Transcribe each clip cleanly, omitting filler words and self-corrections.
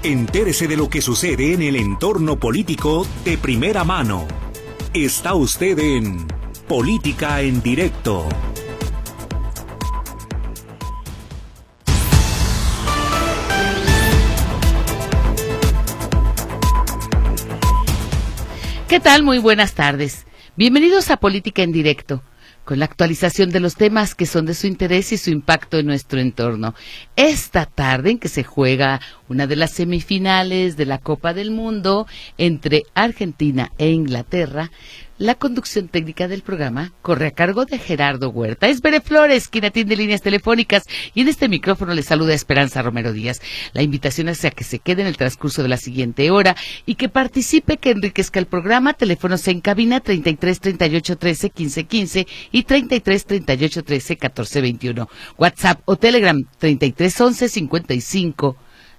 Entérese de lo que sucede en el entorno político de primera mano. Está usted en Política en Directo. ¿Qué tal? Muy buenas tardes. Bienvenidos a Política en Directo, con la actualización de los temas que son de su interés y su impacto en nuestro entorno. Esta tarde en que se juega una de las semifinales de la Copa del Mundo entre Argentina e Inglaterra, la conducción técnica del programa corre a cargo de Gerardo Huerta. Es Bere Flores quien atiende líneas telefónicas y en este micrófono le saluda Esperanza Romero Díaz. La invitación es a que se quede en el transcurso de la siguiente hora y que participe, que enriquezca el programa. Teléfonos en cabina 33 38 13 15 15 y 33 38 13 14 21. WhatsApp o Telegram 33 11 55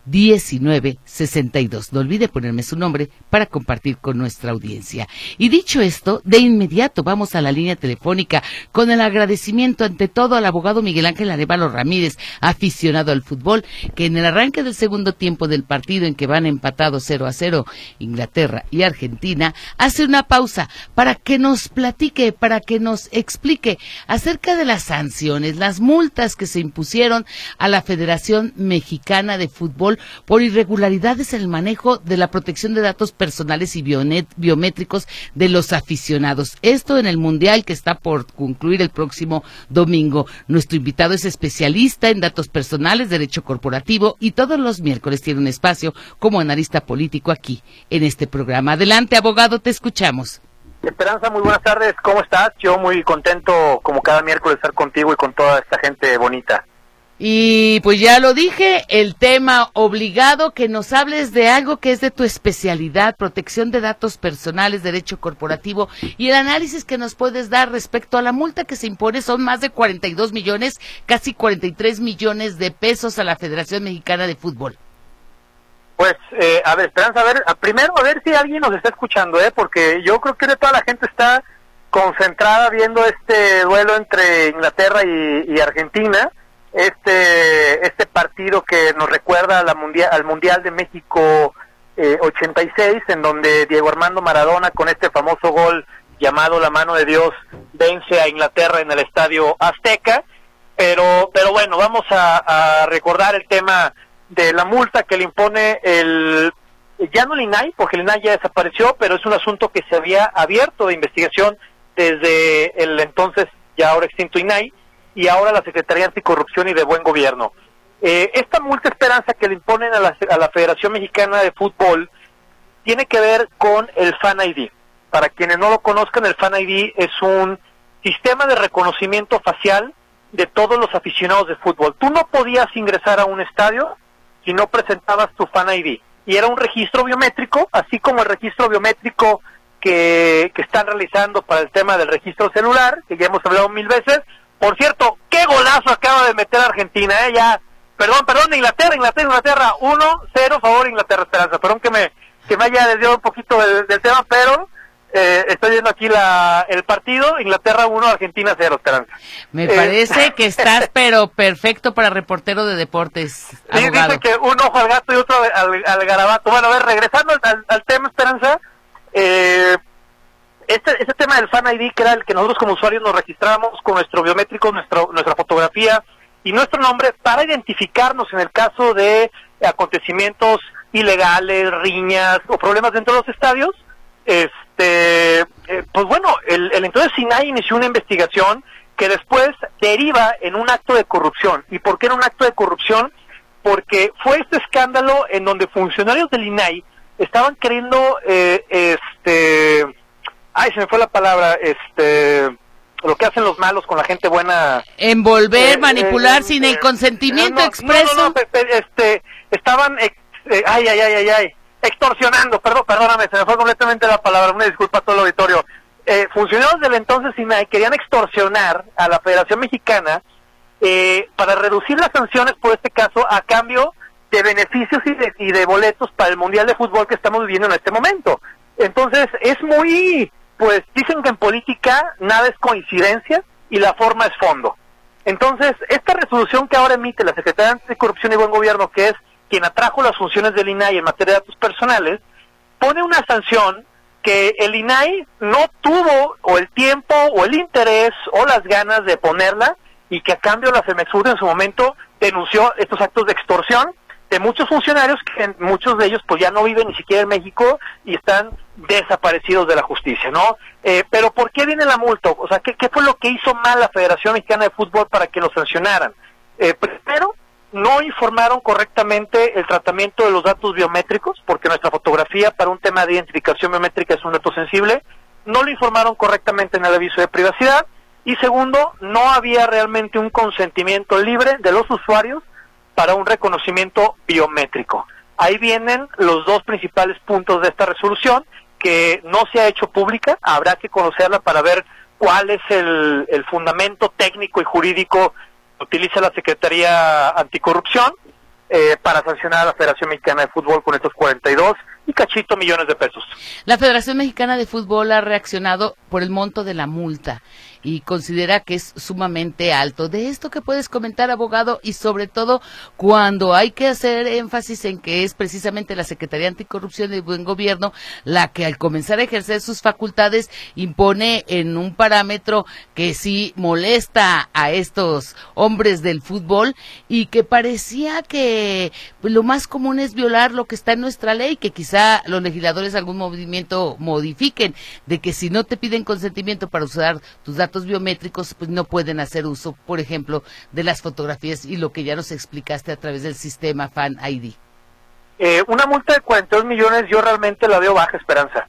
19 62. No olvide ponerme su nombre para compartir con nuestra audiencia. Y dicho esto, de inmediato vamos a la línea telefónica con el agradecimiento ante todo al abogado Miguel Ángel Arévalo Ramírez, aficionado al fútbol, que en el arranque del segundo tiempo del partido en que van empatados 0-0 Inglaterra y Argentina, hace una pausa para que nos platique, para que nos explique acerca de las sanciones, las multas que se impusieron a la Federación Mexicana de Fútbol por irregularidades en el manejo de la protección de datos personales y biométricos de los aficionados. Esto en el Mundial que está por concluir el próximo domingo. Nuestro invitado es especialista en datos personales, derecho corporativo y todos los miércoles tiene un espacio como analista político aquí en este programa. Adelante, abogado, te escuchamos. Esperanza, muy buenas tardes, ¿cómo estás? Yo muy contento como cada miércoles estar contigo y con toda esta gente bonita. Y pues ya lo dije, el tema obligado, que nos hables de algo que es de tu especialidad, protección de datos personales, derecho corporativo, y el análisis que nos puedes dar respecto a la multa que se impone. Son más de 42 millones, casi 43 millones de pesos a la Federación Mexicana de Fútbol. Pues, a ver, Esperanza, primero a ver si alguien nos está escuchando, porque yo creo que toda la gente está concentrada viendo este duelo entre Inglaterra y Argentina. Este partido que nos recuerda al Mundial de México 86, en donde Diego Armando Maradona, con este famoso gol llamado La Mano de Dios, vence a Inglaterra en el Estadio Azteca. Pero bueno, vamos a recordar el tema de la multa que le impone ya no el INAI, porque el INAI ya desapareció, pero es un asunto que se había abierto de investigación desde el entonces ya ahora extinto INAI, y ahora la Secretaría Anticorrupción y de Buen Gobierno. Esta multa, Esperanza, que le imponen a la Federación Mexicana de Fútbol tiene que ver con el Fan ID. Para quienes no lo conozcan, el Fan ID es un sistema de reconocimiento facial de todos los aficionados de fútbol. Tú no podías ingresar a un estadio si no presentabas tu Fan ID. Y era un registro biométrico, así como el registro biométrico que están realizando para el tema del registro celular, que ya hemos hablado 1000 veces. Por cierto, qué golazo acaba de meter Argentina, ya. Perdón, Inglaterra, 1-0 favor Inglaterra, Esperanza. Perdón que me haya desviado un poquito del tema, pero estoy viendo aquí el partido, Inglaterra 1, Argentina 0, Esperanza. Me parece que estás, pero perfecto para reportero de deportes, sí, abogado. Dice que un ojo al gato y otro al garabato. Bueno, a ver, regresando al tema, Esperanza, Este tema del Fan ID, que era el que nosotros como usuarios nos registrábamos con nuestro biométrico, nuestra fotografía y nuestro nombre para identificarnos en el caso de acontecimientos ilegales, riñas o problemas dentro de los estadios. Pues bueno, el entonces INAI inició una investigación que después deriva en un acto de corrupción. ¿Y por qué era un acto de corrupción? Porque fue este escándalo en donde funcionarios del INAI estaban queriendo se me fue la palabra, lo que hacen los malos con la gente buena. Envolver, manipular sin el consentimiento expreso. No, estaban, extorsionando, perdóname, se me fue completamente la palabra, una disculpa a todo el auditorio. Funcionarios del entonces INAI querían extorsionar a la Federación Mexicana para reducir las sanciones por este caso a cambio de beneficios y de boletos para el Mundial de Fútbol que estamos viviendo en este momento. Entonces, es muy, pues, dicen que en política nada es coincidencia y la forma es fondo. Entonces, esta resolución que ahora emite la Secretaría de Anticorrupción y Buen Gobierno, que es quien atrajo las funciones del INAI en materia de datos personales, pone una sanción que el INAI no tuvo o el tiempo o el interés o las ganas de ponerla, y que a cambio la Femexur en su momento denunció estos actos de extorsión de muchos funcionarios, que muchos de ellos pues ya no viven ni siquiera en México y están desaparecidos de la justicia, ¿no? Pero ¿por qué viene la multa? O sea, ¿qué fue lo que hizo mal la Federación Mexicana de Fútbol para que lo sancionaran? Primero, no informaron correctamente el tratamiento de los datos biométricos, porque nuestra fotografía para un tema de identificación biométrica es un dato sensible. No lo informaron correctamente en el aviso de privacidad. Y segundo, no había realmente un consentimiento libre de los usuarios para un reconocimiento biométrico. Ahí vienen los dos principales puntos de esta resolución, que no se ha hecho pública. Habrá que conocerla para ver cuál es el fundamento técnico y jurídico que utiliza la Secretaría Anticorrupción para sancionar a la Federación Mexicana de Fútbol con estos 42 y cachito millones de pesos. La Federación Mexicana de Fútbol ha reaccionado por el monto de la multa y considera que es sumamente alto. De esto, ¿qué puedes comentar, abogado? Y sobre todo, cuando hay que hacer énfasis en que es precisamente la Secretaría Anticorrupción y Buen Gobierno la que al comenzar a ejercer sus facultades impone en un parámetro que sí molesta a estos hombres del fútbol, y que parecía que lo más común es violar lo que está en nuestra ley, que quizá los legisladores algún movimiento modifiquen, de que si no te piden consentimiento para usar tus datos biométricos, pues no pueden hacer uso, por ejemplo, de las fotografías y lo que ya nos explicaste a través del sistema Fan ID. Una multa de 42 millones yo realmente la veo baja, Esperanza.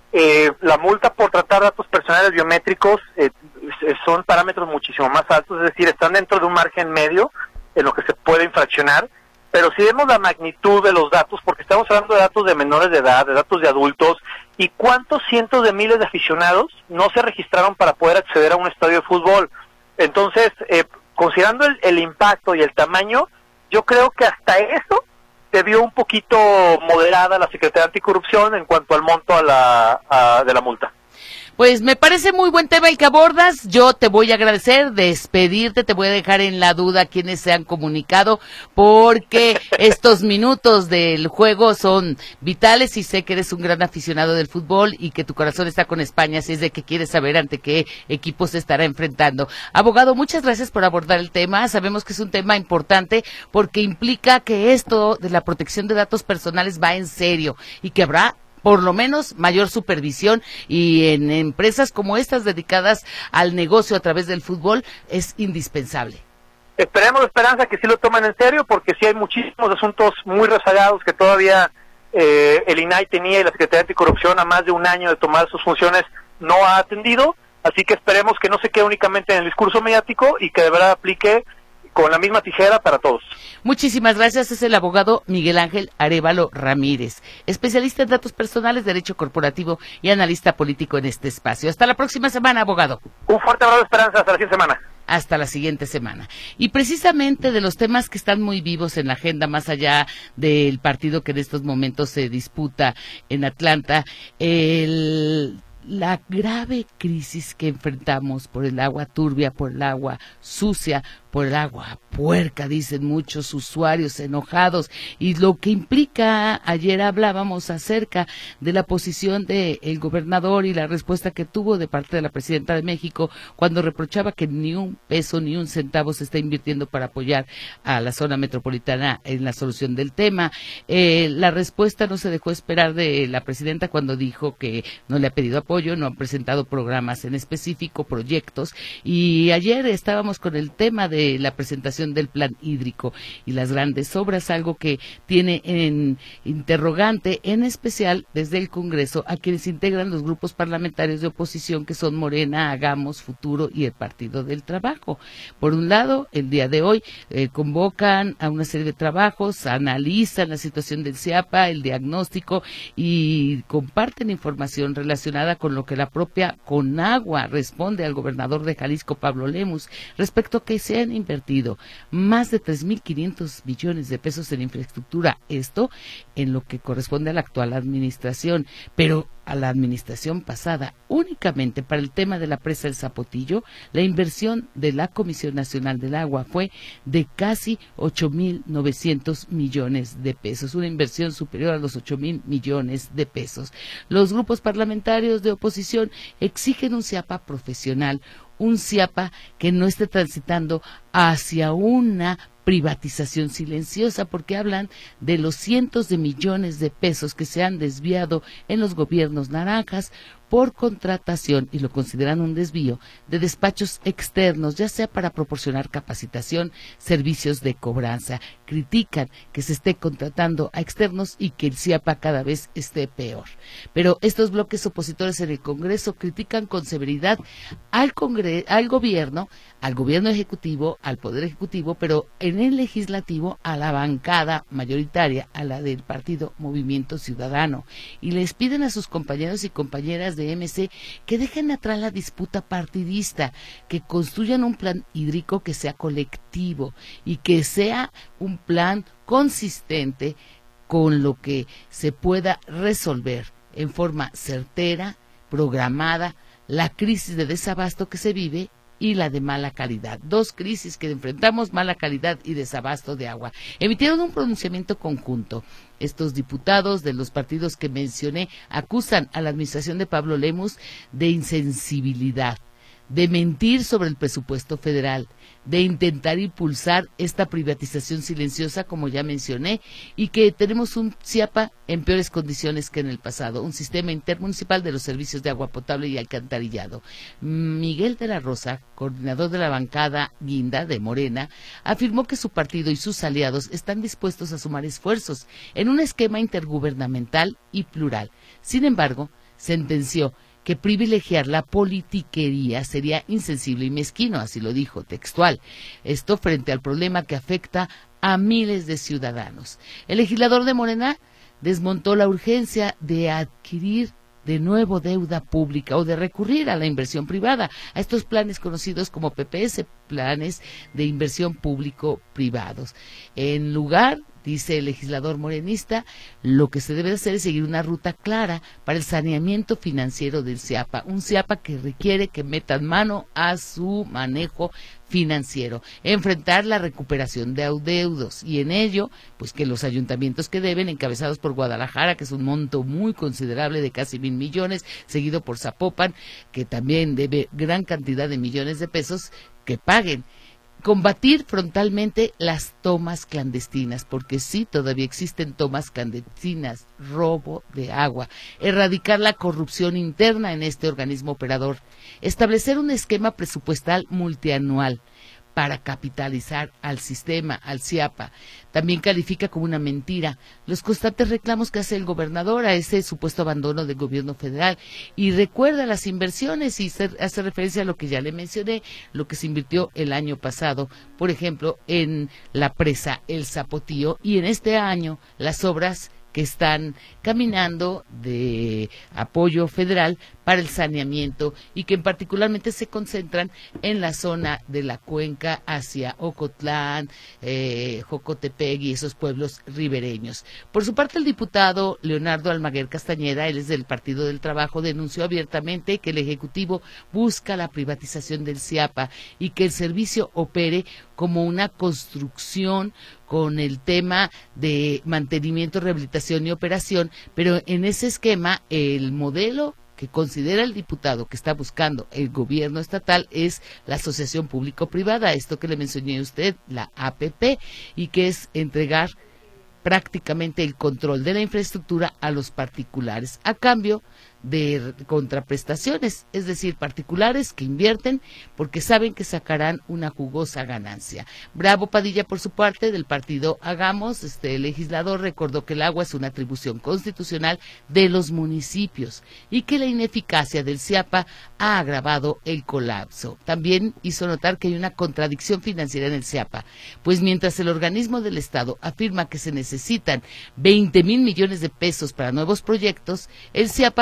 La multa por tratar datos personales biométricos son parámetros muchísimo más altos, es decir, están dentro de un margen medio en lo que se puede infraccionar, pero si vemos la magnitud de los datos, porque estamos hablando de datos de menores de edad, de datos de adultos, y cuántos cientos de miles de aficionados no se registraron para poder acceder a un estadio de fútbol. Entonces, considerando el impacto y el tamaño, yo creo que hasta eso se vio un poquito moderada la Secretaría Anticorrupción en cuanto al monto de la multa. Pues me parece muy buen tema el que abordas. Yo te voy a agradecer, despedirte, te voy a dejar en la duda quienes se han comunicado, porque estos minutos del juego son vitales y sé que eres un gran aficionado del fútbol y que tu corazón está con España, así es de que quieres saber ante qué equipo se estará enfrentando. Abogado, muchas gracias por abordar el tema. Sabemos que es un tema importante porque implica que esto de la protección de datos personales va en serio y que habrá por lo menos mayor supervisión, y en empresas como estas dedicadas al negocio a través del fútbol es indispensable. Esperemos, Esperanza, que sí lo tomen en serio, porque sí hay muchísimos asuntos muy rezagados que todavía el INAI tenía y la Secretaría Anticorrupción a más de un año de tomar sus funciones no ha atendido, así que esperemos que no se quede únicamente en el discurso mediático y que de verdad aplique con la misma tijera para todos. Muchísimas gracias. Es el abogado Miguel Ángel Arévalo Ramírez, especialista en datos personales, derecho corporativo y analista político en este espacio. Hasta la próxima semana, abogado. Un fuerte abrazo, Esperanza. Hasta la siguiente semana. Hasta la siguiente semana. Y precisamente de los temas que están muy vivos en la agenda, más allá del partido que en estos momentos se disputa en Atlanta, la grave crisis que enfrentamos por el agua turbia, por el agua sucia, por el agua puerca, dicen muchos usuarios enojados, y lo que implica, ayer hablábamos acerca de la posición del gobernador y la respuesta que tuvo de parte de la presidenta de México cuando reprochaba que ni un peso ni un centavo se está invirtiendo para apoyar a la zona metropolitana en la solución del tema. La respuesta no se dejó esperar de la presidenta cuando dijo que no le ha pedido apoyo, no han presentado programas en específico, proyectos, y ayer estábamos con el tema de la presentación del plan hídrico y las grandes obras, algo que tiene en interrogante, en especial desde el Congreso, a quienes integran los grupos parlamentarios de oposición, que son Morena, Hagamos, Futuro y el Partido del Trabajo. Por un lado, el día de hoy convocan a una serie de trabajos, analizan la situación del CIAPA, el diagnóstico, y comparten información relacionada con lo que la propia Conagua responde al gobernador de Jalisco, Pablo Lemus, respecto a que se han invertido más de 3.500 millones de pesos en infraestructura, esto en lo que corresponde a la actual administración, pero a la administración pasada, únicamente para el tema de la presa del Zapotillo, la inversión de la Comisión Nacional del Agua fue de casi 8.900 millones de pesos, una inversión superior a los 8.000 millones de pesos. Los grupos parlamentarios de oposición exigen un CIAPA profesional, un CIAPA que no esté transitando hacia una privatización silenciosa, porque hablan de los cientos de millones de pesos que se han desviado en los gobiernos naranjas por contratación, y lo consideran un desvío, de despachos externos, ya sea para proporcionar capacitación, servicios de cobranza. Critican que se esté contratando a externos y que el CIAPA cada vez esté peor. Pero estos bloques opositores en el Congreso critican con severidad al gobierno ejecutivo, al Poder Ejecutivo, pero en el Legislativo a la bancada mayoritaria, a la del partido Movimiento Ciudadano, y les piden a sus compañeros y compañeras de MC que dejen atrás la disputa partidista, que construyan un plan hídrico que sea colectivo y que sea un plan consistente con lo que se pueda resolver en forma certera, programada, la crisis de desabasto que se vive y la de mala calidad. Dos crisis que enfrentamos, mala calidad y desabasto de agua. Emitieron un pronunciamiento conjunto. Estos diputados de los partidos que mencioné acusan a la administración de Pablo Lemus de insensibilidad, de mentir sobre el presupuesto federal, de intentar impulsar esta privatización silenciosa, como ya mencioné, y que tenemos un CIAPA en peores condiciones que en el pasado, un sistema intermunicipal de los servicios de agua potable y alcantarillado. Miguel de la Rosa, coordinador de la bancada guinda de Morena, afirmó que su partido y sus aliados están dispuestos a sumar esfuerzos en un esquema intergubernamental y plural. Sin embargo, sentenció que privilegiar la politiquería sería insensible y mezquino, así lo dijo textual. Esto frente al problema que afecta a miles de ciudadanos. El legislador de Morena desmontó la urgencia de adquirir de nuevo deuda pública o de recurrir a la inversión privada, a estos planes conocidos como PPS, planes de inversión público-privados. En lugar, dice el legislador morenista, lo que se debe hacer es seguir una ruta clara para el saneamiento financiero del CIAPA, un CIAPA que requiere que metan mano a su manejo financiero, enfrentar la recuperación de adeudos y en ello, pues que los ayuntamientos que deben, encabezados por Guadalajara, que es un monto muy considerable de casi 1,000 millones, seguido por Zapopan, que también debe gran cantidad de millones de pesos, que paguen. Combatir frontalmente las tomas clandestinas, porque sí, todavía existen tomas clandestinas, robo de agua, erradicar la corrupción interna en este organismo operador, establecer un esquema presupuestal multianual para capitalizar al sistema, al CIAPA. También califica como una mentira los constantes reclamos que hace el gobernador a ese supuesto abandono del gobierno federal y recuerda las inversiones y hace referencia a lo que ya le mencioné, lo que se invirtió el año pasado, por ejemplo, en la presa El Zapotillo, y en este año las obras que están caminando de apoyo federal para el saneamiento y que particularmente se concentran en la zona de la cuenca hacia Ocotlán, Jocotepec y esos pueblos ribereños. Por su parte, el diputado Leonardo Almaguer Castañeda, él es del Partido del Trabajo, denunció abiertamente que el Ejecutivo busca la privatización del CIAPA y que el servicio opere como una construcción con el tema de mantenimiento, rehabilitación y operación, pero en ese esquema el modelo que considera el diputado que está buscando el gobierno estatal es la asociación público-privada, esto que le mencioné a usted, la APP, y que es entregar prácticamente el control de la infraestructura a los particulares, a cambio de contraprestaciones, es decir, particulares que invierten porque saben que sacarán una jugosa ganancia. Bravo Padilla, por su parte, del partido Hagamos, legislador, recordó que el agua es una atribución constitucional de los municipios y que la ineficacia del CIAPA ha agravado el colapso. También hizo notar que hay una contradicción financiera en el CIAPA, pues mientras el organismo del Estado afirma que se necesitan 20,000 millones de pesos para nuevos proyectos, el CIAPA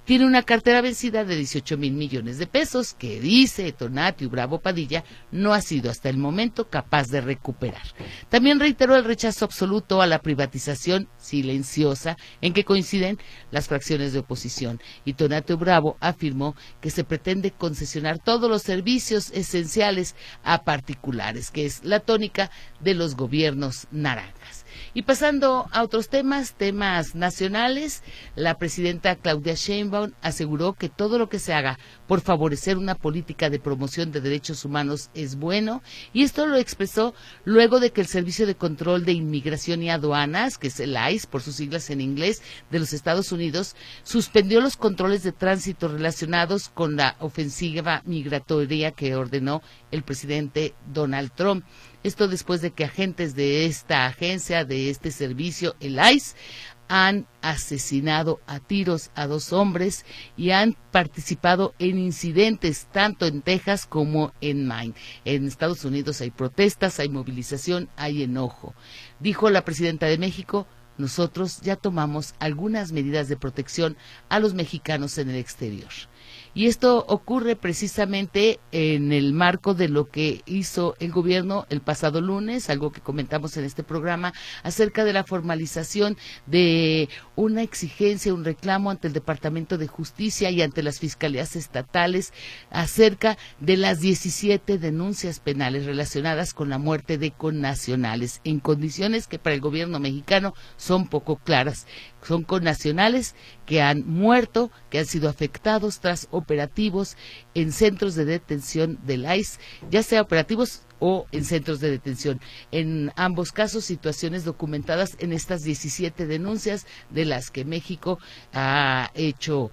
tiene una cartera vencida de 18,000 millones de pesos que dice Tonatiuh Bravo Padilla no ha sido hasta el momento capaz de recuperar. También reiteró el rechazo absoluto a la privatización silenciosa en que coinciden las fracciones de oposición, y Tonatiuh Bravo afirmó que se pretende concesionar todos los servicios esenciales a particulares, que es la tónica de los gobiernos naranjas. Y pasando a otros temas nacionales, la presidenta Claudia Sheinbaum aseguró que todo lo que se haga por favorecer una política de promoción de derechos humanos es bueno, y esto lo expresó luego de que el Servicio de Control de Inmigración y Aduanas, que es el ICE por sus siglas en inglés, de los Estados Unidos, suspendió los controles de tránsito relacionados con la ofensiva migratoria que ordenó el presidente Donald Trump. Esto después de que agentes de esta agencia, de este servicio, el ICE, han asesinado a tiros a 2 hombres y han participado en incidentes tanto en Texas como en Maine. En Estados Unidos hay protestas, hay movilización, hay enojo. Dijo la presidenta de México: nosotros ya tomamos algunas medidas de protección a los mexicanos en el exterior. Y esto ocurre precisamente en el marco de lo que hizo el gobierno el pasado lunes, algo que comentamos en este programa, acerca de la formalización de una exigencia, un reclamo ante el Departamento de Justicia y ante las fiscalías estatales acerca de las 17 denuncias penales relacionadas con la muerte de connacionales, en condiciones que para el gobierno mexicano son poco claras. Son connacionales que han muerto, que han sido afectados tras operativos en centros de detención del ICE, ya sea operativos o en centros de detención. En ambos casos, situaciones documentadas en estas 17 denuncias, de las que México ha hecho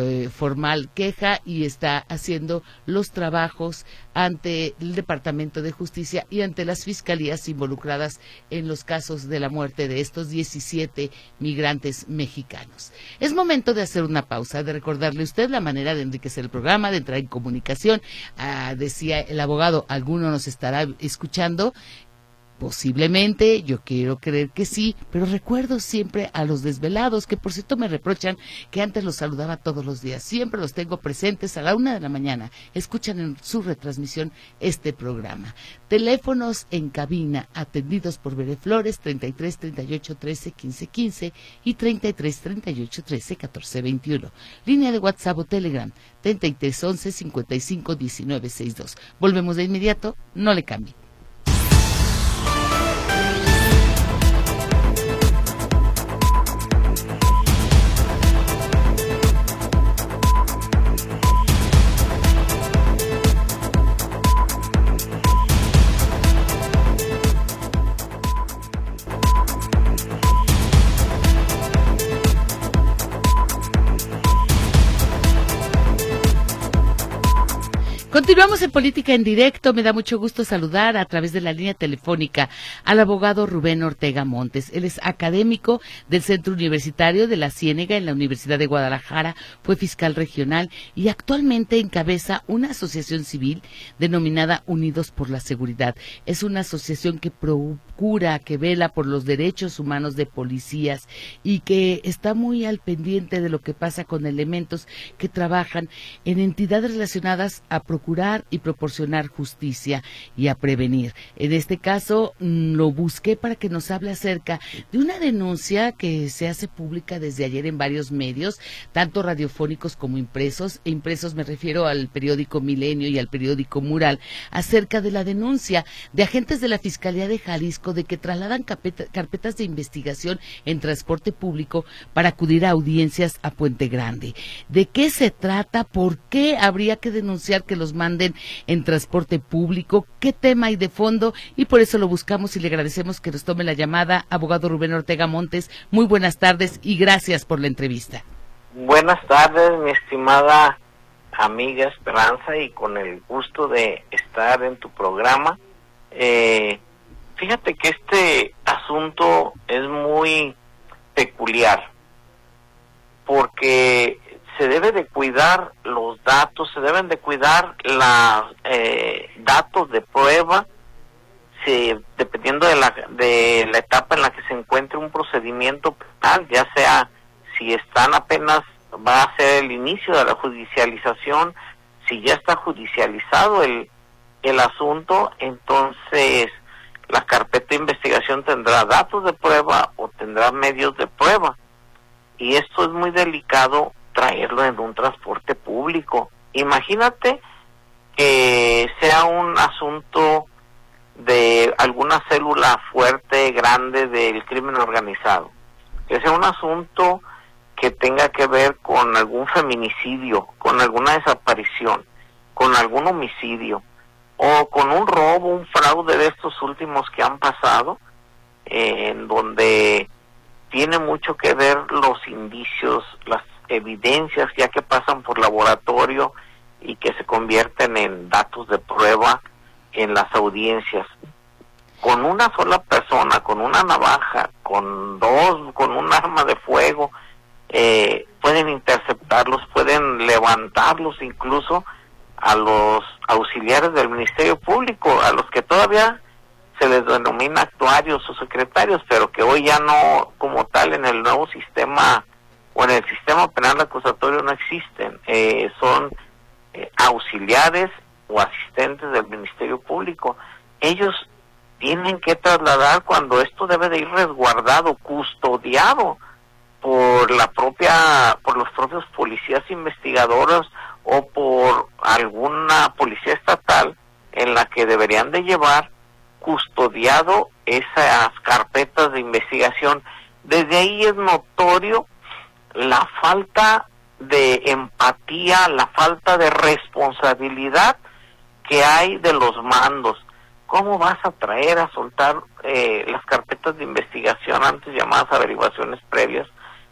formal queja y está haciendo los trabajos ante el Departamento de Justicia y ante las fiscalías involucradas en los casos de la muerte de estos 17 migrantes mexicanos. Es momento de hacer una pausa, de recordarle a usted la manera de enriquecer el programa, de entrar en comunicación. Decía el abogado, alguno nos estará escuchando. Posiblemente, yo quiero creer que sí, pero recuerdo siempre a los desvelados, que por cierto me reprochan que antes los saludaba todos los días. Siempre los tengo presentes a la 1 de la mañana. Escuchan en su retransmisión este programa. Teléfonos en cabina atendidos por Bere Flores, 33 38 13 15 15 y 33 38 13 14 21. Línea de WhatsApp o Telegram, 33 11 55 19 62. Volvemos de inmediato, no le cambie. Continuamos en Política en Directo. Me da mucho gusto saludar a través de la línea telefónica al abogado Rubén Ortega Montes. Él es académico del Centro Universitario de la Ciénega en la Universidad de Guadalajara, fue fiscal regional y actualmente encabeza una asociación civil denominada Unidos por la Seguridad. Es una asociación que procura, que vela por los derechos humanos de policías y que está muy al pendiente de lo que pasa con elementos que trabajan en entidades relacionadas a procurar y proporcionar justicia y a prevenir. En este caso, lo busqué para que nos hable acerca de una denuncia que se hace pública desde ayer en varios medios, tanto radiofónicos como impresos. Impresos me refiero al periódico Milenio y al periódico Mural, acerca de la denuncia de agentes de la Fiscalía de Jalisco de que trasladan carpetas de investigación en transporte público para acudir a audiencias a Puente Grande. ¿De qué se trata? ¿Por qué habría que denunciar que los manden en transporte público? ¿Qué tema hay de fondo? Y por eso lo buscamos y le agradecemos que nos tome la llamada. Abogado Rubén Ortega Montes, muy buenas tardes y gracias por la entrevista. Buenas tardes, mi estimada amiga Esperanza, y con el gusto de estar en tu programa. Fíjate que este asunto es muy peculiar porque se debe de cuidar los datos, se deben de cuidar los datos de prueba, dependiendo de la etapa en la que se encuentre un procedimiento penal, ya sea si están apenas va a ser el inicio de la judicialización. Si ya está judicializado el asunto, entonces la carpeta de investigación tendrá datos de prueba o tendrá medios de prueba. Y esto es muy delicado traerlo en un transporte público. Imagínate que sea un asunto de alguna célula fuerte, grande del crimen organizado, que sea un asunto que tenga que ver con algún feminicidio, con alguna desaparición, con algún homicidio, o con un robo, un fraude de estos últimos que han pasado, en donde tiene mucho que ver los indicios, las evidencias ya que pasan por laboratorio y que se convierten en datos de prueba en las audiencias. Con una sola persona, con una navaja, con dos, con un arma de fuego, pueden interceptarlos, pueden levantarlos incluso a los auxiliares del Ministerio Público, a los que todavía se les denomina actuarios o secretarios, pero que hoy ya no, como tal, en el nuevo sistema o en el sistema penal acusatorio no existen. Son auxiliares o asistentes del Ministerio Público. Ellos tienen que trasladar cuando esto debe de ir resguardado, custodiado por los propios policías investigadores o por alguna policía estatal, en la que deberían de llevar custodiado esas carpetas de investigación. Desde ahí es notorio la falta de empatía, la falta de responsabilidad que hay de los mandos. ¿Cómo vas a traer a soltar las carpetas de investigación, antes llamadas averiguaciones previas,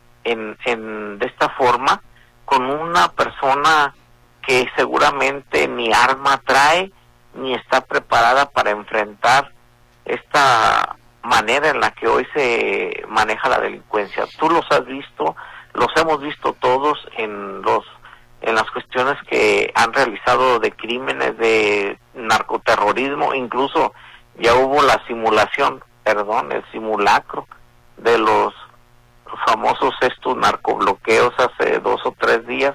de esta forma, con una persona que seguramente ni arma trae, ni está preparada para enfrentar esta manera en la que hoy se maneja la delincuencia? Tú los has visto, los hemos visto todos en las cuestiones que han realizado de crímenes, de narcoterrorismo. Incluso ya hubo el simulacro de los famosos narcobloqueos hace 2 o 3 días,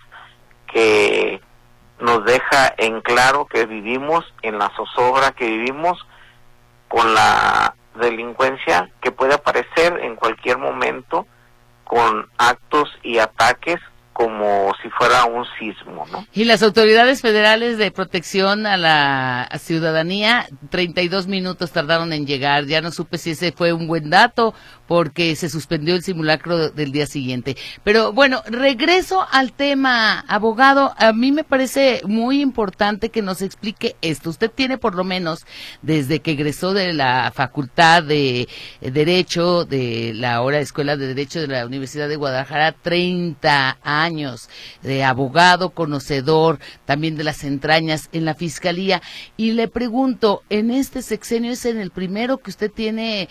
que nos deja en claro que vivimos en la zozobra, que vivimos con la delincuencia que puede aparecer en cualquier momento, con actos y ataques como si fuera un sismo, ¿no? Y las autoridades federales de protección a la ciudadanía, 32 minutos tardaron en llegar. Ya no supe si ese fue un buen dato, porque se suspendió el simulacro del día siguiente. Pero bueno, regreso al tema, abogado. A mí me parece muy importante que nos explique esto. Usted tiene, por lo menos, desde que egresó de la Facultad de Derecho, de la ahora Escuela de Derecho de la Universidad de Guadalajara, 30 años de abogado, conocedor también de las entrañas en la Fiscalía. Y le pregunto, en este sexenio es en el primero que usted tiene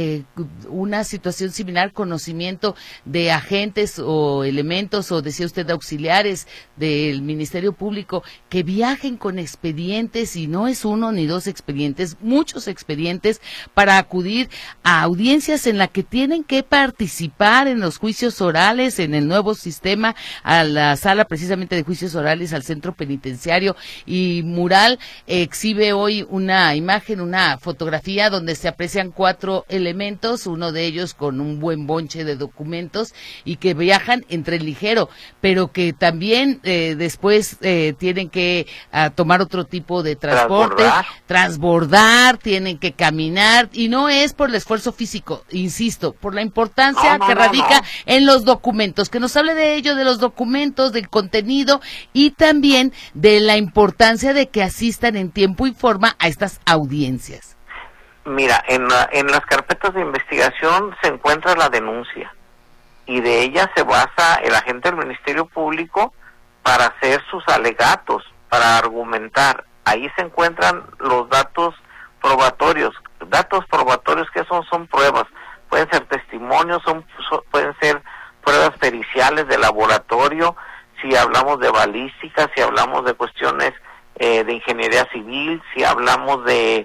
una situación similar, conocimiento de agentes o elementos, o decía usted auxiliares del Ministerio Público, que viajen con expedientes, y no es 1 ni 2 expedientes, muchos expedientes, para acudir a audiencias en la que tienen que participar en los juicios orales, en el nuevo sistema, a la sala precisamente de juicios orales, al centro penitenciario. Y Mural exhibe hoy una imagen, una fotografía donde se aprecian 4 elementos, uno de ellos con un buen bonche de documentos, y que viajan en tren ligero, pero que también después tienen que tomar otro tipo de transporte, transbordar, tienen que caminar, y no es por el esfuerzo físico, insisto, por la importancia que radica en los documentos. Que nos hable de ello, de los documentos, del contenido, y también de la importancia de que asistan en tiempo y forma a estas audiencias. Mira, en las carpetas de investigación se encuentra la denuncia, y de ella se basa el agente del Ministerio Público para hacer sus alegatos, para argumentar. Ahí se encuentran los datos probatorios. Datos probatorios, ¿qué son? Son pruebas. Pueden ser testimonios, pueden ser pruebas periciales de laboratorio, si hablamos de balística, si hablamos de cuestiones de ingeniería civil, si hablamos de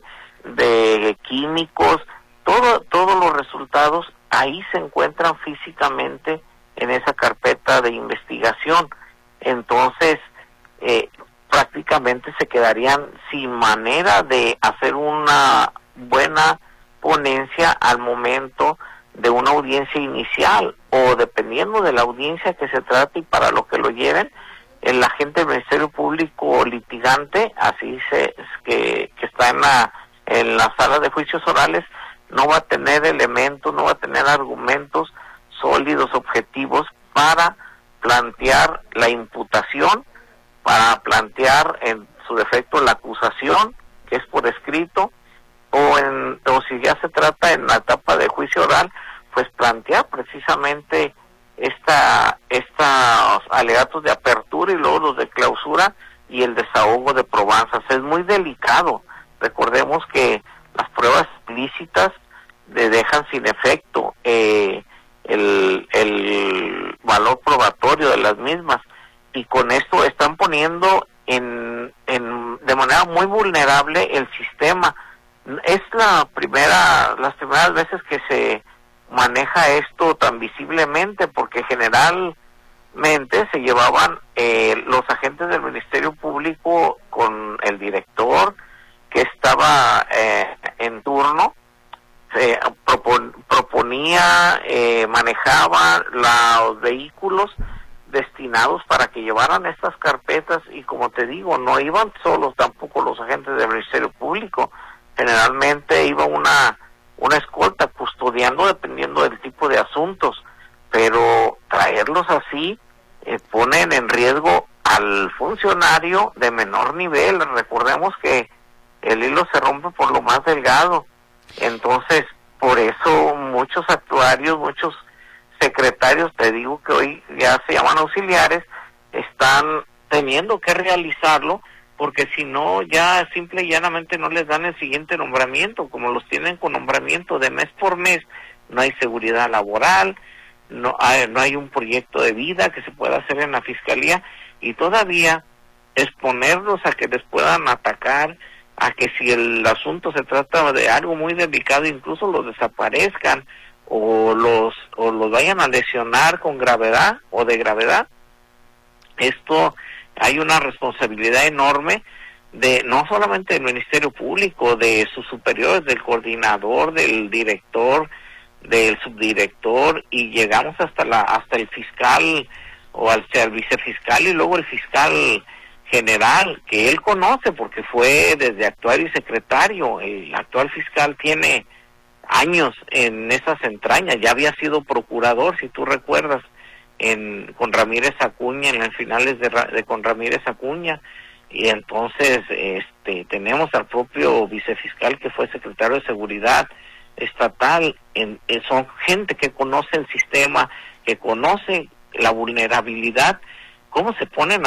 químicos, todos los resultados ahí se encuentran físicamente en esa carpeta de investigación. Entonces, prácticamente se quedarían sin manera de hacer una buena ponencia al momento de una audiencia inicial, o dependiendo de la audiencia que se trate y para lo que lo lleven, el agente del Ministerio Público litigante, así que está en la sala de juicios orales, no va a tener elementos, no va a tener argumentos sólidos, objetivos para plantear la imputación, para plantear en su defecto la acusación, que es por escrito, o si ya se trata en la etapa de juicio oral, pues plantear precisamente estos alegatos de apertura y luego los de clausura y el desahogo de probanzas. Es muy delicado. Recordemos que las pruebas ilícitas dejan sin efecto el valor probatorio de las mismas, y con esto están poniendo de manera muy vulnerable el sistema. Es las primeras veces que se maneja esto tan visiblemente, porque generalmente se llevaban los agentes del Ministerio Público con el director que estaba en turno, proponía, manejaba los vehículos destinados para que llevaran estas carpetas, y como te digo, no iban solos tampoco los agentes del Ministerio Público. Generalmente iba una escolta custodiando dependiendo del tipo de asuntos, pero traerlos así ponen en riesgo al funcionario de menor nivel. Recordemos que el hilo se rompe por lo más delgado. Entonces, por eso muchos actuarios, muchos secretarios, te digo que hoy ya se llaman auxiliares, están teniendo que realizarlo, porque si no, ya simple y llanamente no les dan el siguiente nombramiento. Como los tienen con nombramiento de mes por mes, no hay seguridad laboral, no hay un proyecto de vida que se pueda hacer en la fiscalía, y todavía exponerlos a que les puedan atacar, a que si el asunto se trata de algo muy delicado, incluso los desaparezcan o los vayan a lesionar con gravedad o de gravedad. Esto hay una responsabilidad enorme de no solamente del Ministerio Público, de sus superiores, del coordinador, del director, del subdirector, y llegamos hasta el fiscal o al vicefiscal, y luego el fiscal general, que él conoce porque fue desde actuario y secretario. El actual fiscal tiene años en esas entrañas, ya había sido procurador, si tú recuerdas, con Ramírez Acuña, en las finales con Ramírez Acuña, y entonces tenemos al propio vicefiscal que fue secretario de Seguridad Estatal. Son gente que conoce el sistema, que conoce la vulnerabilidad, cómo se ponen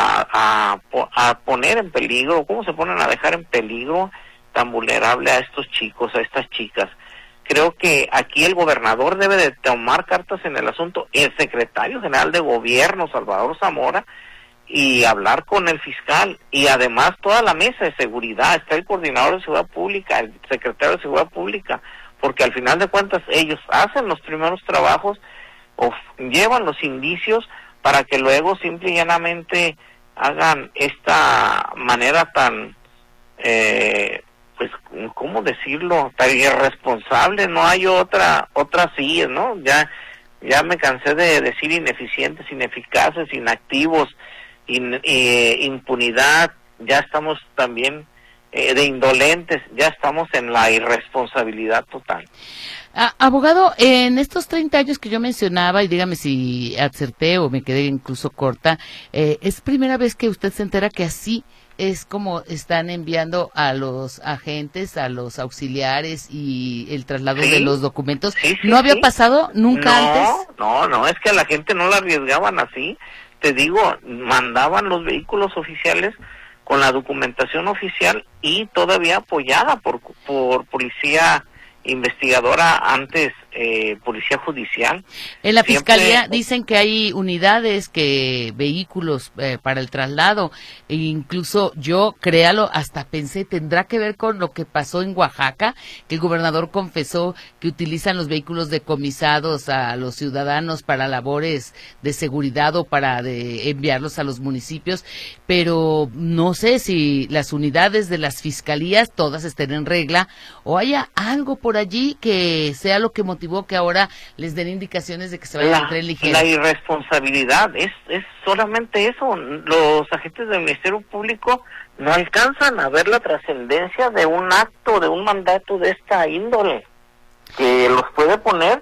a poner en peligro, cómo se ponen a dejar en peligro tan vulnerable a estos chicos, a estas chicas. Creo que aquí el gobernador debe de tomar cartas en el asunto, el secretario general de gobierno, Salvador Zamora, y hablar con el fiscal, y además toda la mesa de seguridad. Está el coordinador de seguridad pública, el secretario de seguridad pública, porque al final de cuentas ellos hacen los primeros trabajos o llevan los indicios para que luego simple y llanamente hagan esta manera tan pues, ¿cómo decirlo?, tan irresponsable. No hay otra sí, ¿no? Ya me cansé de decir ineficientes, ineficaces, inactivos, impunidad. Ya estamos también de indolentes, ya estamos en la irresponsabilidad total. Abogado, en estos 30 años que yo mencionaba, y dígame si acerté o me quedé incluso corta, ¿es primera vez que usted se entera que así es como están enviando a los agentes, a los auxiliares y el traslado de los documentos? ¿No había pasado nunca antes? No, es que a la gente no la arriesgaban así. Te digo, mandaban los vehículos oficiales con la documentación oficial y todavía apoyada por policía investigadora antes policía judicial. En la Siempre, fiscalía dicen que hay unidades, vehículos para el traslado, e incluso yo, créalo, hasta pensé, tendrá que ver con lo que pasó en Oaxaca, que el gobernador confesó que utilizan los vehículos decomisados a los ciudadanos para labores de seguridad o para enviarlos a los municipios, pero no sé si las unidades de las fiscalías todas estén en regla o haya algo por allí que sea lo que motivó que ahora les den indicaciones de que se vayan a tren ligero. La irresponsabilidad es solamente eso. Los agentes del Ministerio Público no alcanzan a ver la trascendencia de un acto, de un mandato de esta índole, que los puede poner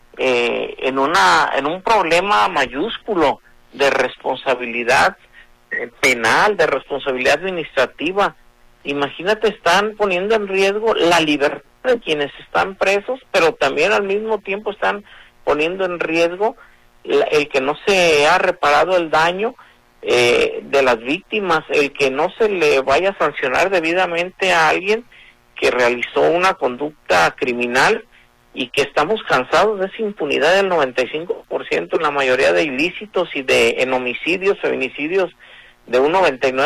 en un problema mayúsculo de responsabilidad penal, de responsabilidad administrativa. Imagínate, están poniendo en riesgo la libertad de quienes están presos, pero también al mismo tiempo están poniendo en riesgo el que no se ha reparado el daño de las víctimas, el que no se le vaya a sancionar debidamente a alguien que realizó una conducta criminal, y que estamos cansados de esa impunidad del 95% en la mayoría de ilícitos y en homicidios, feminicidios de un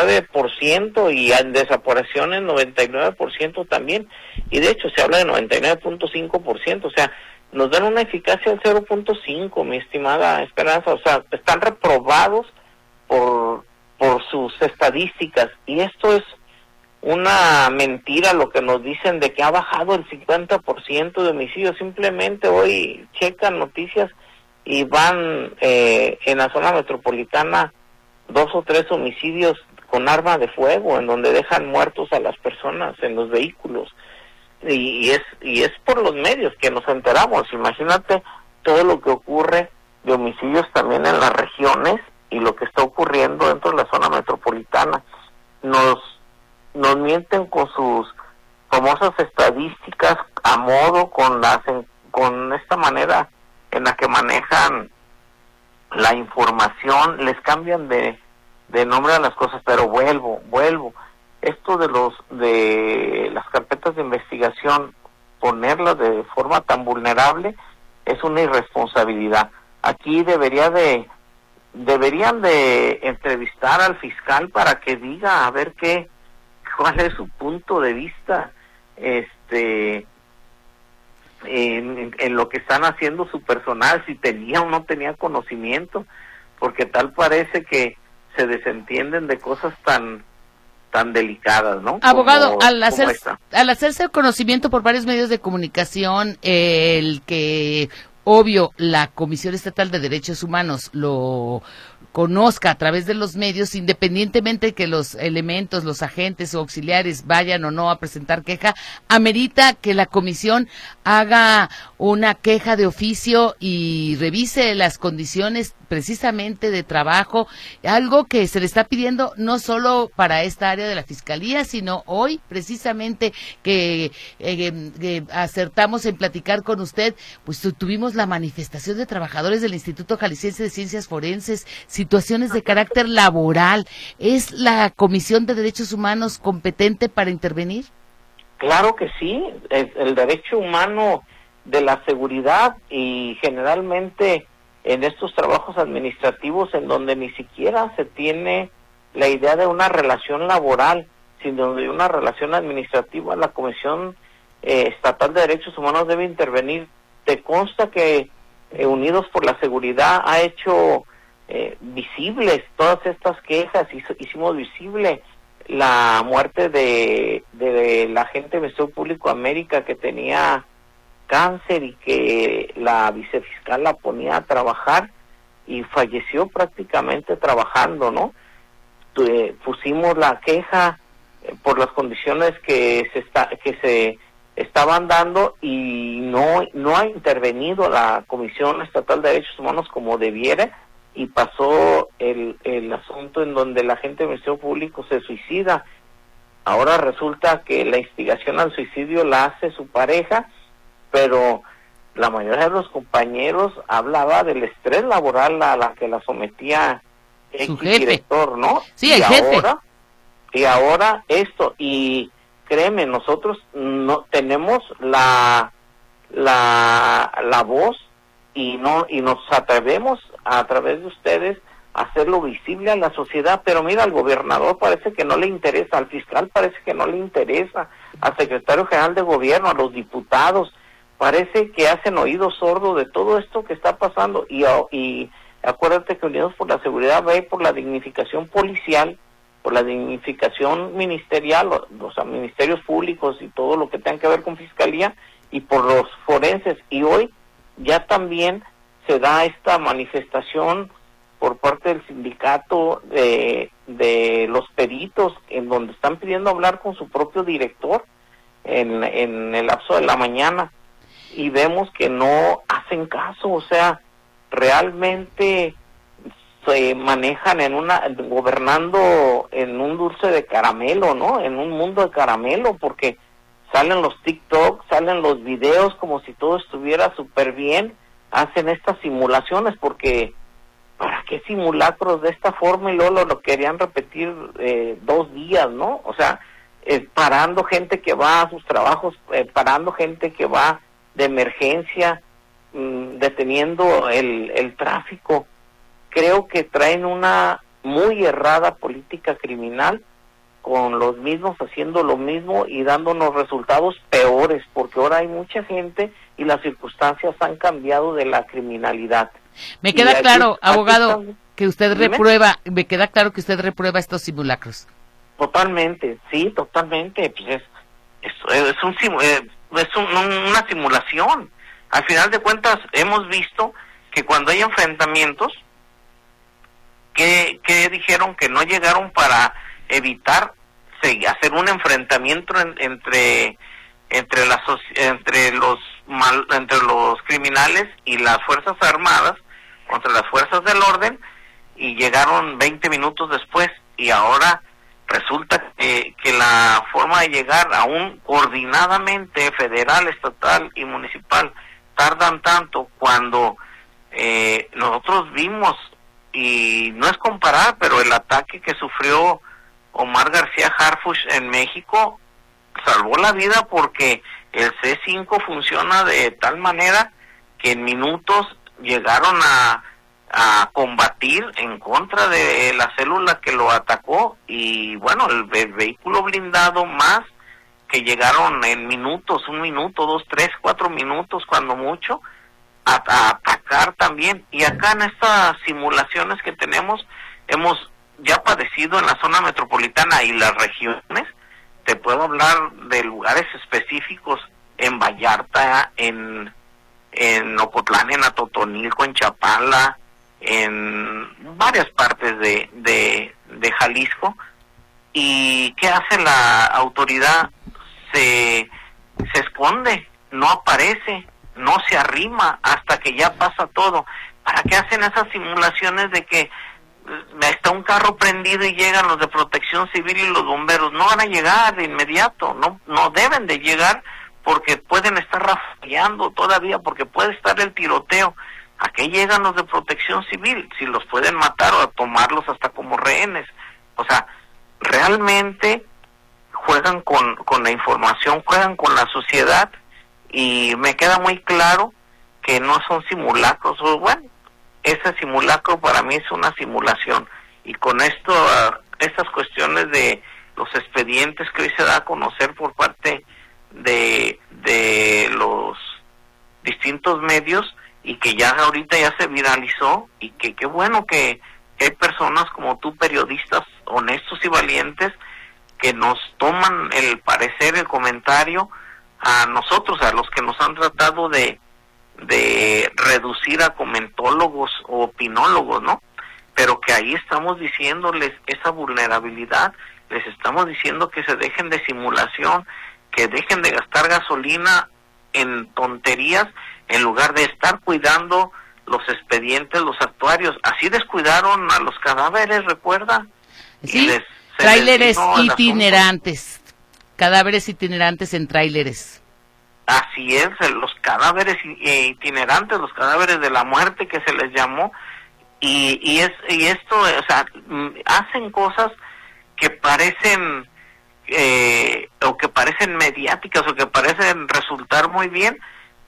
99% y en desapariciones 99% también, y de hecho se habla de 99.5%, o sea, nos dan una eficacia del 0.5, mi estimada Esperanza, o sea, están reprobados por sus estadísticas, y esto es una mentira lo que nos dicen de que ha bajado el 50% de homicidios. Simplemente hoy checan noticias y van en la zona metropolitana 2 o 3 homicidios con arma de fuego, en donde dejan muertos a las personas en los vehículos, y es por los medios que nos enteramos. Imagínate todo lo que ocurre de homicidios también en las regiones y lo que está ocurriendo dentro de la zona metropolitana. Nos mienten con sus famosas estadísticas a modo, con esta manera en la que manejan la información, les cambian de nombre a las cosas. Pero vuelvo, esto de las carpetas de investigación, ponerlas de forma tan vulnerable, es una irresponsabilidad. Aquí deberían de entrevistar al fiscal para que diga a ver cuál es su punto de vista en lo que están haciendo su personal, si tenía o no tenía conocimiento, porque tal parece que se desentienden de cosas tan delicadas, ¿no? Abogado, al hacerse el conocimiento por varios medios de comunicación, el que obvio la Comisión Estatal de Derechos Humanos lo conozca a través de los medios, independientemente de que los elementos, los agentes o auxiliares vayan o no a presentar queja, amerita que la comisión haga una queja de oficio y revise las condiciones precisamente de trabajo, algo que se le está pidiendo no solo para esta área de la Fiscalía, sino hoy precisamente que acertamos en platicar con usted, pues tuvimos la manifestación de trabajadores del Instituto Jalisciense de Ciencias Forenses, situaciones de carácter laboral. ¿Es la Comisión de Derechos Humanos competente para intervenir? Claro que sí, el derecho humano de la seguridad, y generalmente en estos trabajos administrativos en donde ni siquiera se tiene la idea de una relación laboral, sino de una relación administrativa, la Comisión Estatal de Derechos Humanos debe intervenir. Te consta que Unidos por la Seguridad ha hecho visibles todas estas quejas, hicimos visible la muerte de la agente del Ministerio Público América, que tenía cáncer y que la vicefiscal la ponía a trabajar y falleció prácticamente trabajando, ¿no? Pusimos la queja por las condiciones que se estaban dando, y no ha intervenido la Comisión Estatal de Derechos Humanos como debiera, y pasó el asunto en donde la gente del Ministerio Público se suicida. Ahora resulta que la instigación al suicidio la hace su pareja, pero la mayoría de los compañeros hablaba del estrés laboral a la que la sometía su jefe, director, ¿no? Sí, el jefe. Y ahora esto, y créeme, nosotros no tenemos la la voz y nos atrevemos a través de ustedes a hacerlo visible a la sociedad. Pero mira, al gobernador parece que no le interesa, al fiscal parece que no le interesa, al secretario general de gobierno, a los diputados, parece que hacen oído sordo de todo esto que está pasando. Y acuérdate que Unidos por la Seguridad ve por la dignificación policial, por la dignificación ministerial, o sea, ministerios públicos y todo lo que tenga que ver con fiscalía, y por los forenses. Y hoy ya también se da esta manifestación por parte del sindicato de los peritos, en donde están pidiendo hablar con su propio director en el lapso de la mañana, y vemos que no hacen caso. O sea, realmente se manejan gobernando en un dulce de caramelo, ¿no? En un mundo de caramelo, porque salen los TikTok, salen los videos como si todo estuviera súper bien, hacen estas simulaciones, porque ¿para qué simulacros de esta forma? Y luego lo querían repetir 2 días, ¿no? O sea, parando gente que va a sus trabajos, parando gente que va de emergencia, deteniendo el tráfico. Creo que traen una muy errada política criminal, con los mismos haciendo lo mismo y dándonos resultados peores, porque ahora hay mucha gente y las circunstancias han cambiado de la criminalidad. Me queda claro, abogado, que usted Dime. me queda claro que usted reprueba estos simulacros. Totalmente, sí, totalmente. Pues es una simulación. Al final de cuentas, hemos visto que cuando hay enfrentamientos, que dijeron que no llegaron para evitar hacer un enfrentamiento entre los criminales y las fuerzas armadas contra las fuerzas del orden, y llegaron 20 minutos después. Y ahora resulta que la forma de llegar aún coordinadamente, federal, estatal y municipal, tardan tanto, cuando nosotros vimos, y no es comparar, pero el ataque que sufrió Omar García Harfuch en México salvó la vida, porque el C5 funciona de tal manera que en minutos llegaron a combatir en contra de la célula que lo atacó. Y bueno, el vehículo blindado más, que llegaron en minutos, 1 minuto, 2, 3, 4 minutos cuando mucho, a atacar también. Y acá en estas simulaciones que tenemos, hemos ya padecido en la zona metropolitana y las regiones. Te puedo hablar de lugares específicos en Vallarta, en Ocotlán, en Atotonilco, en Chapala, en varias partes de Jalisco. ¿Y qué hace la autoridad? Se esconde, no aparece, no se arrima hasta que ya pasa todo. ¿Para qué hacen esas simulaciones de que está un carro prendido y llegan los de Protección Civil y los bomberos? No van a llegar de inmediato, no deben de llegar, porque pueden estar rafaleando todavía, porque puede estar el tiroteo. ¿A qué llegan los de Protección Civil? Si los pueden matar o tomarlos hasta como rehenes. O sea, realmente juegan con la información, juegan con la sociedad, y me queda muy claro que no son simulacros. Bueno, ese simulacro para mí es una simulación. Y con esto, estas cuestiones de los expedientes que hoy se da a conocer por parte de los distintos medios, y que ya ahorita ya se viralizó, y que qué bueno que hay personas como tú, periodistas honestos y valientes, que nos toman el parecer, el comentario a nosotros, a los que nos han tratado de reducir a comentólogos o opinólogos, ¿no? Pero que ahí estamos diciéndoles esa vulnerabilidad, les estamos diciendo que se dejen de simulación, que dejen de gastar gasolina en tonterías, en lugar de estar cuidando los expedientes, los actuarios. Así descuidaron a los cadáveres, ¿recuerda? Sí, tráileres itinerantes, cadáveres itinerantes en tráileres. Así es, los cadáveres itinerantes, los cadáveres de la muerte que se les llamó, y esto, o sea, hacen cosas que parecen o que parecen mediáticas, o que parecen resultar muy bien,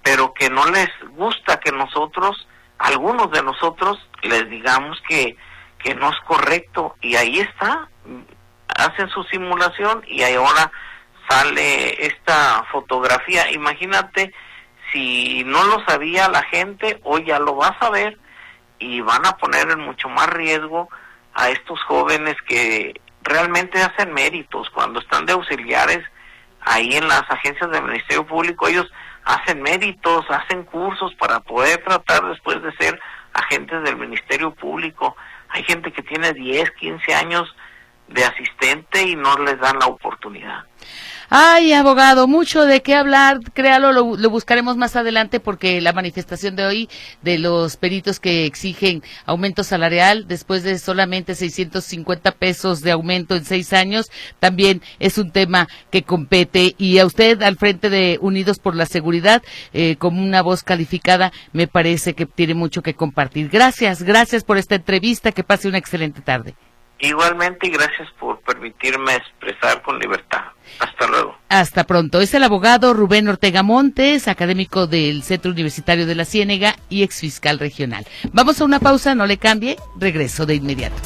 pero que no les gusta que nosotros, algunos de nosotros, les digamos que no es correcto, y ahí está, hacen su simulación y ahora sale esta fotografía. Imagínate, si no lo sabía la gente, hoy ya lo va a saber, y van a poner en mucho más riesgo a estos jóvenes que realmente hacen méritos. Cuando están de auxiliares ahí en las agencias del Ministerio Público, ellos hacen méritos, hacen cursos para poder tratar después de ser agentes del Ministerio Público. Hay gente que tiene 10, 15 años de asistente y no les dan la oportunidad. Ay, abogado, mucho de qué hablar, créalo, lo buscaremos más adelante, porque la manifestación de hoy de los peritos que exigen aumento salarial después de solamente 650 pesos de aumento en 6 años, también es un tema que compete, y a usted al frente de Unidos por la Seguridad, como una voz calificada, me parece que tiene mucho que compartir. Gracias por esta entrevista, que pase una excelente tarde. Igualmente, y gracias por permitirme expresar con libertad. Hasta luego. Hasta pronto. Es el abogado Rubén Ortega Montes, académico del Centro Universitario de la Ciénega y exfiscal regional. Vamos a una pausa, no le cambie, regreso de inmediato.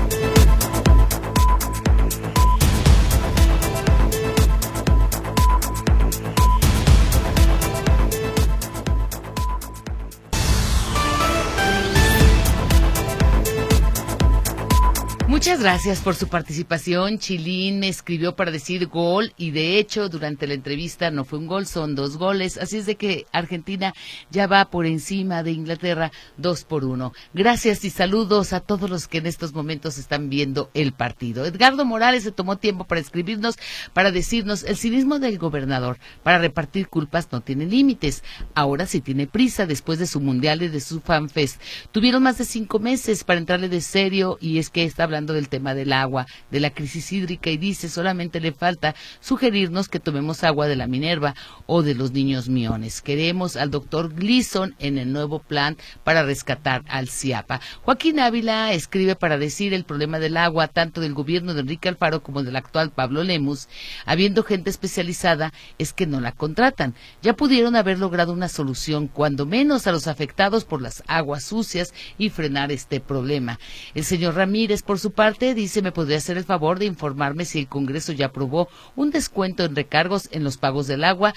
Muchas gracias por su participación. Chilín me escribió para decir gol, y de hecho durante la entrevista no fue un gol, son 2 goles, así es de que Argentina ya va por encima de Inglaterra 2-1. Gracias y saludos a todos los que en estos momentos están viendo el partido. Edgardo Morales se tomó tiempo para escribirnos, para decirnos: el cinismo del gobernador para repartir culpas no tiene límites, ahora sí tiene prisa después de su mundial y de su fanfest. Tuvieron más de 5 meses para entrarle de serio, y es que está hablando del tema del agua, de la crisis hídrica, y dice: solamente le falta sugerirnos que tomemos agua de la Minerva o de los niños miones. Queremos al doctor Gleason en el nuevo plan para rescatar al CIAPA. Joaquín Ávila escribe para decir: el problema del agua, tanto del gobierno de Enrique Alfaro como del actual Pablo Lemus, habiendo gente especializada, es que no la contratan. Ya pudieron haber logrado una solución, cuando menos a los afectados por las aguas sucias, y frenar este problema. El señor Ramírez, por su parte, dice: me podría hacer el favor de informarme si el Congreso ya aprobó un descuento en recargos en los pagos del agua.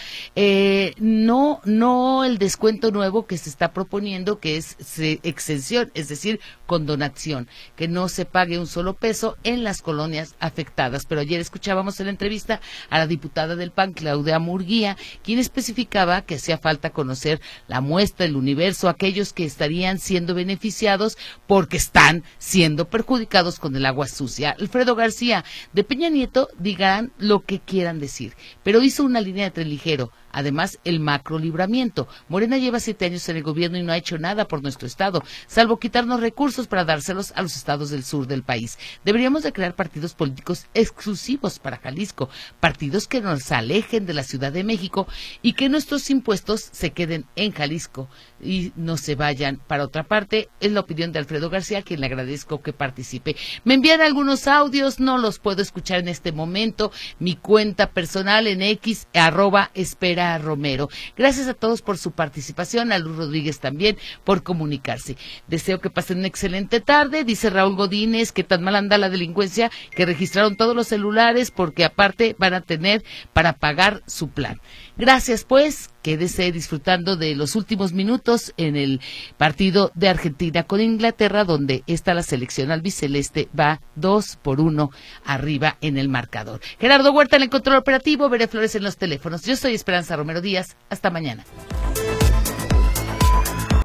No el descuento nuevo que se está proponiendo, que es exención, es decir, condonación, que no se pague un solo peso en las colonias afectadas. Pero ayer escuchábamos en la entrevista a la diputada del PAN, Claudia Murguía, quien especificaba que hacía falta conocer la muestra, el universo, aquellos que estarían siendo beneficiados porque están siendo perjudicados con el agua sucia. Alfredo García: de Peña Nieto digan lo que quieran decir, pero hizo una línea de tren ligero. Además, el macro libramiento. Morena lleva 7 años en el gobierno y no ha hecho nada por nuestro estado, salvo quitarnos recursos para dárselos a los estados del sur del país. Deberíamos de crear partidos políticos exclusivos para Jalisco, partidos que nos alejen de la Ciudad de México y que nuestros impuestos se queden en Jalisco y no se vayan para otra parte. Es la opinión de Alfredo García, a quien le agradezco que participe. Me envían algunos audios, no los puedo escuchar en este momento. Mi cuenta personal en X, @espera Romero. Gracias a todos por su participación, a Luz Rodríguez también por comunicarse. Deseo que pasen una excelente tarde. Dice Raúl Godínez que tan mal anda la delincuencia que registraron todos los celulares, porque aparte van a tener para pagar su plan. Gracias, pues, quédese disfrutando de los últimos minutos en el partido de Argentina con Inglaterra, donde la selección albiceleste va 2-1 arriba en el marcador. Gerardo Huerta en el control operativo, Veré Flores en los teléfonos. Yo soy Esperanza Romero Díaz. Hasta mañana.